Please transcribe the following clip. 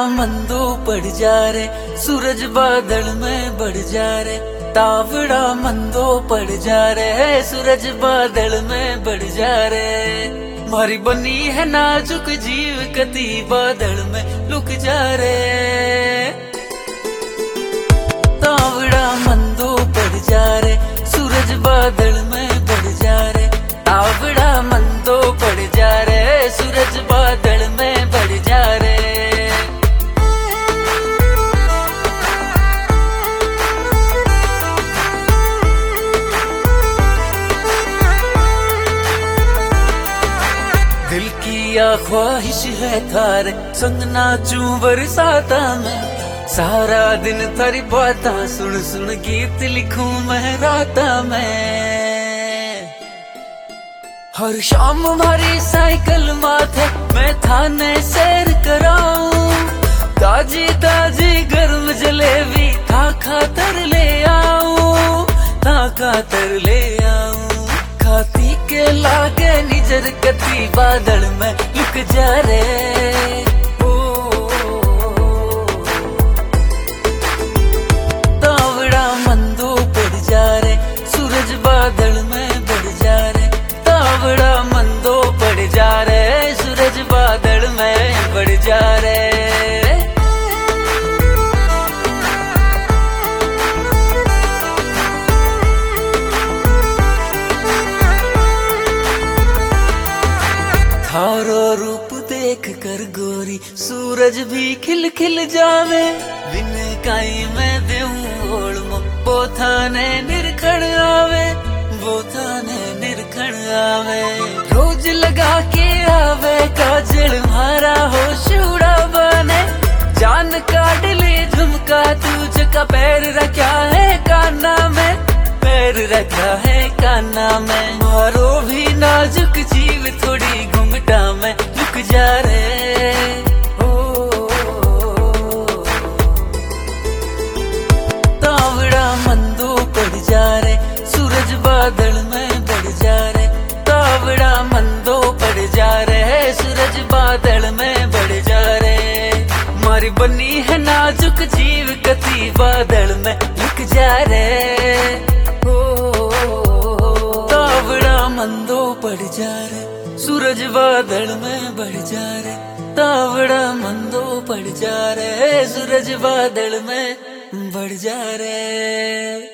मंदो पड़ जा रे, सूरज बादल में बढ़ जा रे। तावड़ा मंदो पड़ जा रे, सूरज बादल में बढ़ जा रे। मारी बनी है नाजुक जीव कती बादल में लुक जा रे। तावड़ा मंदो पड़ जा रे, सूरज बादल में बढ़ जा रे। तावड़ा मंदो पड़ जा रे, सूरज बादल में बढ़ जा रे। दिल की या ख्वाहिश है थारे संग नाचूं बरसाता में। सारा दिन थारी बातें सुन सुन गीत लिखूं मैं राता में। हर शाम हमारी साइकिल माथे मैं थाने सैर कराऊं। ताजी ताजी गर्म जलेबी था खातर ले आऊं, था खातर ले आऊं। खाती के लागे निजर कती बादल में लुक जा रे। तावड़ा मंदो पड़ जा रे, सूरज बादल में बढ़ जा रे। तावड़ा मंदो पड़ जा रे, सूरज बादल में बढ़ जा रे। थारो रूप देख कर गोरी सूरज भी खिल खिल जावे। बिन काई में देऊं ओढ़ वो थाने निरखड़ आवे, वो थाने निरखड़ आवे। रोज लगा के आवे काजल मारा होश उड़ा बने। जान काट ले झुमका तुझ का पैर रखा है काना में, पैर रखा है काना में। मारो भी नाजुक जीव थोड़ी घुंघटा में लुक जा रे। तावड़ा मंदो पड़ जा रे, सूरज बादल में बढ़ जा रे। तावड़ा मंदो पड़ जा रे, सूरज बादल में बढ़ जा रे। मारी बनी है नाजुक जीव कती बादल में लुक जा रे। तावड़ा मंदो पड़ जा रे, सूरज बादल में बढ़ जा रे। तावड़ा मंदो पड़ जा रे, सूरज बादल में बढ़ जा रे।